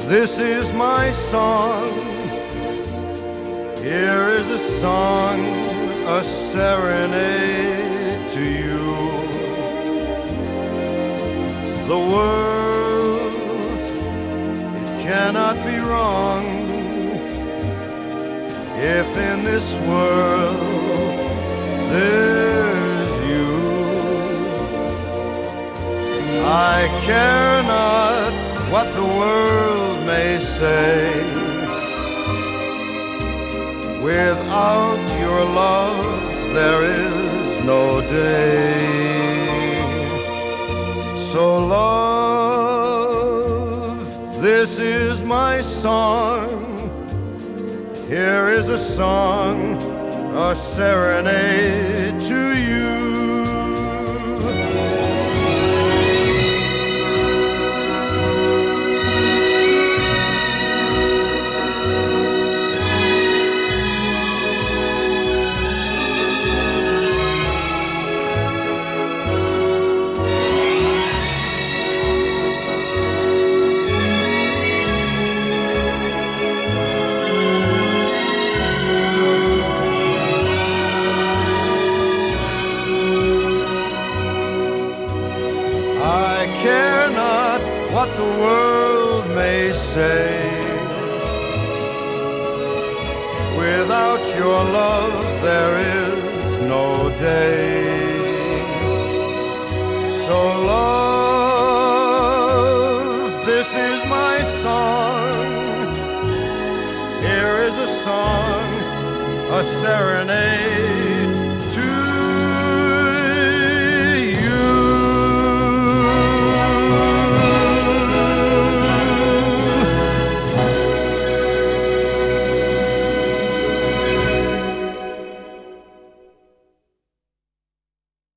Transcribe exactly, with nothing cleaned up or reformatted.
This is my song. Here is a song, a serenade to you. The world, it cannot be wrong if in this world there's you. I care not what the world may say. Without your love there is no day. So love, this is my song. Here is a song, a serenade to you. I care not what the world may say. Without your love there is no day. So love, this is my song. Here is a song, a serenade